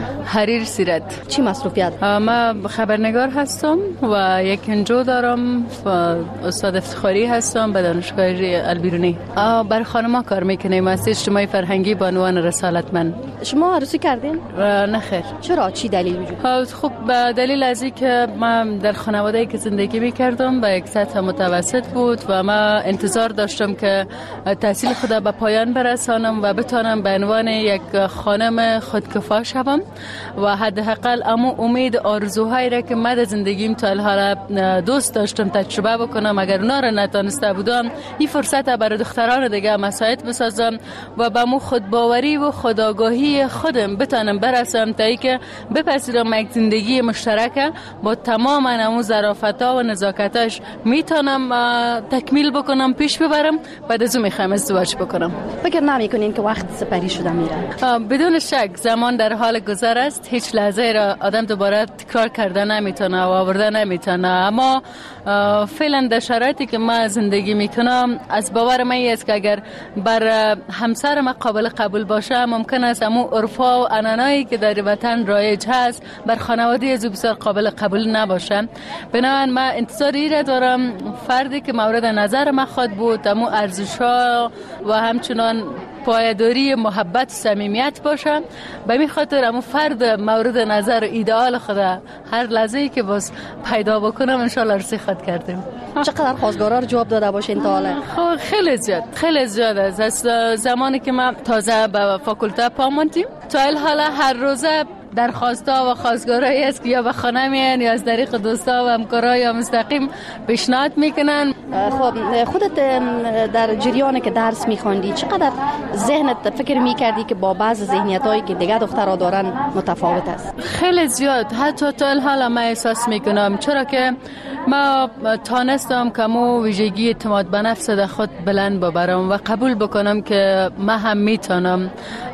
حریر سیرت. چی مصروفیت؟ من خبرنگار هستم و یک انجو دارم و استاد افتخاری هستم به دانشگاه البیرونی. بر خانم‌ها کار میکنیم از اجتماعی فرهنگی به عنوان رسالتمند. شما عروسی کردین؟ نه خیر. چرا؟ چی دلیل وجود؟ خب به دلیل از اینکه من در خانواده‌ای که زندگی میکردم به یک سطح متوسط بود و من انتظار داشتم که تحصیل خود به پایان برسانم و بتانم به عنوان یک خانم خودکفا شوم و حداقل اما امید آرزوهایی را که من در زندگیم تا الحال دوست داشتم تجربه بکنم، اگر اونا را نتونسته بودم این فرصت برای دختران دیگه مساعد بسازم و به مو خودباوری و خودآگاهی خودم بتانم برسم تا اینکه بپذیرم یک زندگی مشترکه با تمام همون ظرافت‌ها و نزاکتاش میتونم تکمیل بکنم، پیش ببرم. بعد از اون میخوام ازدواج بکنم. فکر نمی‌کنین که وقت سپری شده میره؟ بدون شک زمان در حال گذر است، هیچ لحظه را آدم دوباره تکرار کرده نمیتونه و آورده نمیتونه، اما فعلا در شرایطی که من زندگی میکنم از باور من است که اگر بر همسر من قابل قبول باشه ممکن است همون عرفا و عنعنایی که در وطن رایج هست بر خانواده از بسیار قابل قبول نباشه. بنابراین من انتظار ایره دارم فردی که مورد نظر من خود بود همون ارزش‌ها و همچنان پایداری محبت و صمیمیت باشه. به این خاطر همون فرد مورد نظر و ایدئال خود هر لحظه‌ای که باز پیدا بکنم ان شاء الله عروسی خود کردیم. چقدر خواستگارا رو جواب داده باشین تا حالا؟ خیلی زیاد است. از زمانی که من تازه به فاکولته پا ماندیم تا الحال هر روزه درخواستا و خواستگارایی است که یا به خانه میان یا از طریق دوستا و همکارا یا مستقیم پیشنهاد میکنن. خب خودت در جریانی که درس میخوندی چقدر ذهنت فکر میکردی که با بعض ذهنیتایی که دیگه دخترها دارن متفاوت است؟ خیلی زیاد، حتی تا الحال من احساس میکنم، چرا که ما تانستم که مو ویژگی اعتماد به نفس در خود بلند ببرم و قبول بکنم که من هم میتونم.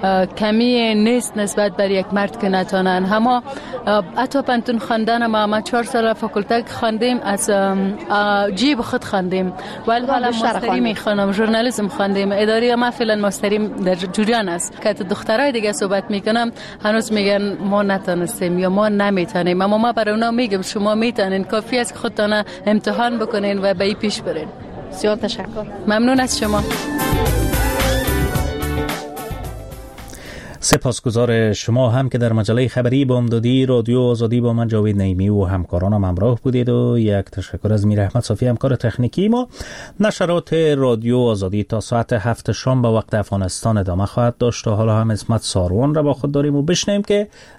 کمی نیست نسبت بر یک مرد که نتونن. اما حتی پنتون خواندن ما 4 سال فاکولته خواندیم، از جیب خود خواندیم و الحال ماستری میخوانم، ژورنالیسم خواندیم، اداری. ما فعلا ماستریم در جریان است که دخترای دیگه صحبت میکنم هنوز میگن ما نتونستیم یا ما نمیتونیم، اما ما برای اونا میگم شما میتونین، کافی است که خودتان امتحان بکنین و به پیش برین. بسیار تشکر. ممنون از شما. سپاسگزار شما هم که در مجله خبری بامدادی رادیو آزادی با من جاوید نعیمی و همکارانم همراه بودید و یک تشکر از میر احمد صافی همکار تکنیکی ما. نشرات رادیو آزادی تا ساعت 7 شام به وقت افغانستان ادامه خواهد داشت. تا حالا هم اسمت ساروان را با خود داریم و بشنیم که